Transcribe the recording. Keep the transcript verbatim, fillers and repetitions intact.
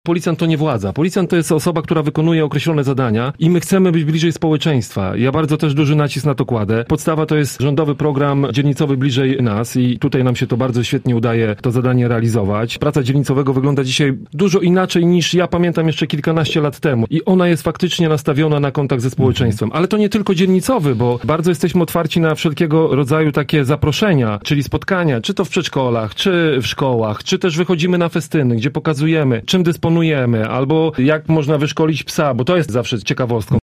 Policjant to nie władza. Policjant to jest osoba, która wykonuje określone zadania i my chcemy być bliżej społeczeństwa. Ja bardzo też duży nacisk na to kładę. Podstawa to jest rządowy program dzielnicowy bliżej nas i tutaj nam się to bardzo świetnie udaje to zadanie realizować. Praca dzielnicowego wygląda dzisiaj dużo inaczej niż ja pamiętam jeszcze kilkanaście lat temu i ona jest faktycznie nastawiona na kontakt ze społeczeństwem. Ale to nie tylko dzielnicowy, bo bardzo jesteśmy otwarci na wszelkiego rodzaju takie zaproszenia, czyli spotkania, czy to w przedszkolach, czy w szkołach, czy też wychodzimy na festyny, gdzie pokazujemy, czym dysponujemy, albo jak można wyszkolić psa, bo to jest zawsze ciekawostką.